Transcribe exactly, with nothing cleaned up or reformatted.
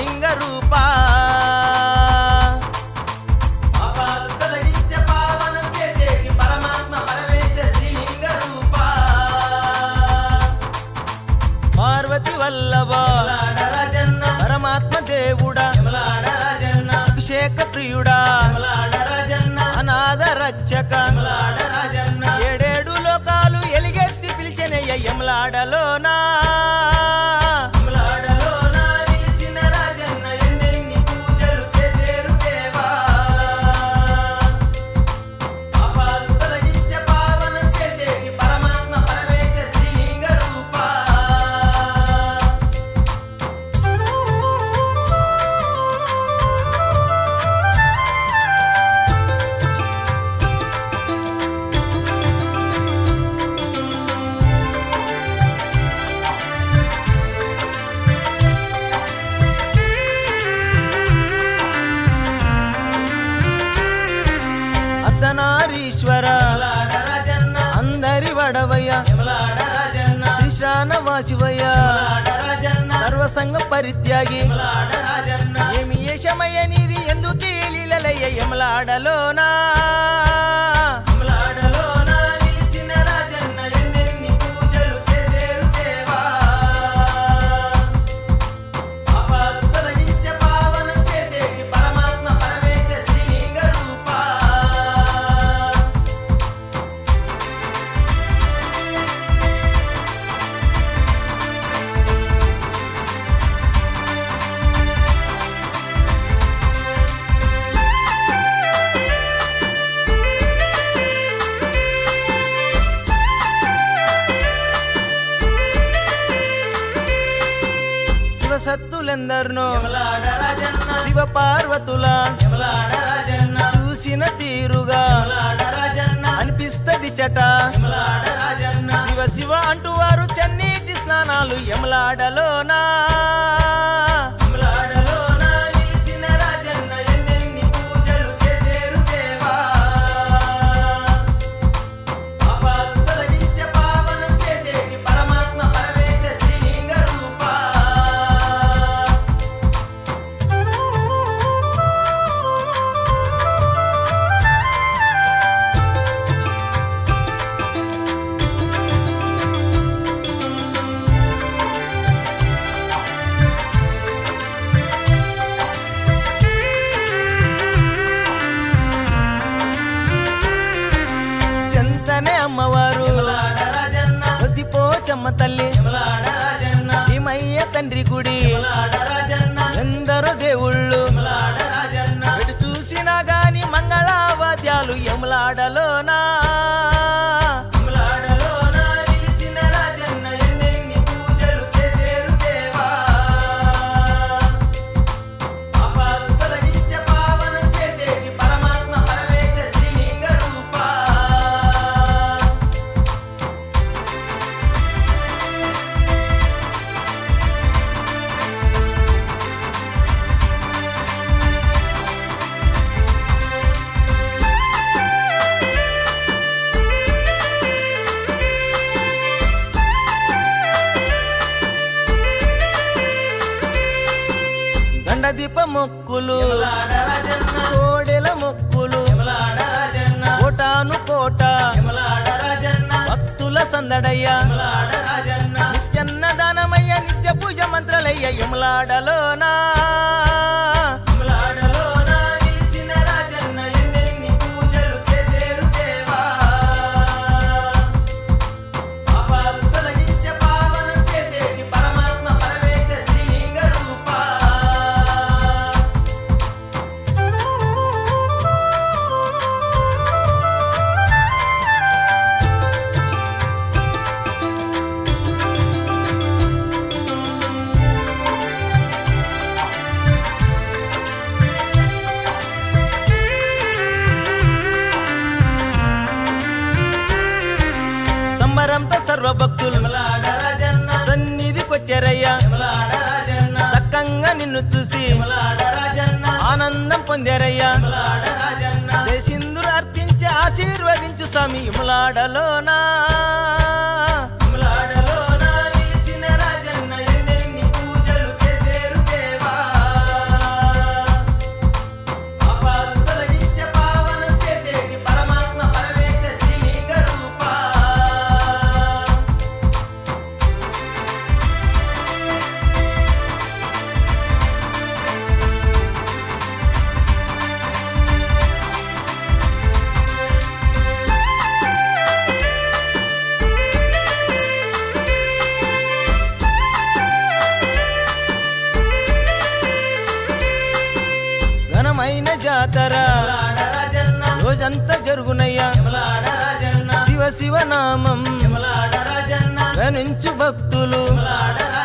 శ్రీలింగ రూపా పాపాలు తొలగించే పావనం చేసేటి పరమాత్మ పరమేశ శ్రీలింగ రూపా పార్వతి వల్లభ రాజన్న పరమాత్మ దేవుడా రాజన్న అభిషేక ప్రియుడా రాజన్న అనాథ రక్షక రాజన్న ఏడేడు లోకాలు ఎలిగెత్తి పిలిచెనయ్య యమలాడలోనా అర్ధనారీశ్వర అందరి వడవయ్య శ్రీశ్రానవాసివయ్య సర్వసంగ పరిత్యాగి ఏమి యశమయ్య నీది ఎందుకు లీలలయ్య యమలాడలోనా సత్తులెందర్నో శివ పార్వతుల చూసిన తీరుగా అనిపిస్తది చట శివ శివ అంటూ వారు చన్నీటి స్నానాలు యమలాడలోనా అమ్మవారు వద్దిపోచమ్మ తల్లి భీమయ్య తండ్రి గుడి ఎందరో దేవుళ్ళు ఎటు చూసినా గాని మంగళవాద్యాలు యమలాడలోనా దీప మొక్కులు కోడెల మొక్కులు కోటాను కోట భక్తుల సందడయ్య నిత్యన్నదానమయ్య నిత్య పూజ మంత్రాలయ్య యమలాడలోనా సర్వభక్తులు సన్నిధికొచ్చారయ్యా చక్కంగా నిన్ను చూసి ఆనందం పొందారయ్యా జయసింధులు అర్పించి ఆశీర్వదించు స్వామి యమలాడలోనా జాతర యమలాడ రాజన్న రోజంతా జరుగునయ్యా యమలాడ రాజన్న శివ శివ నామం యమలాడ రాజన్న గణించు భక్తులు యమలాడ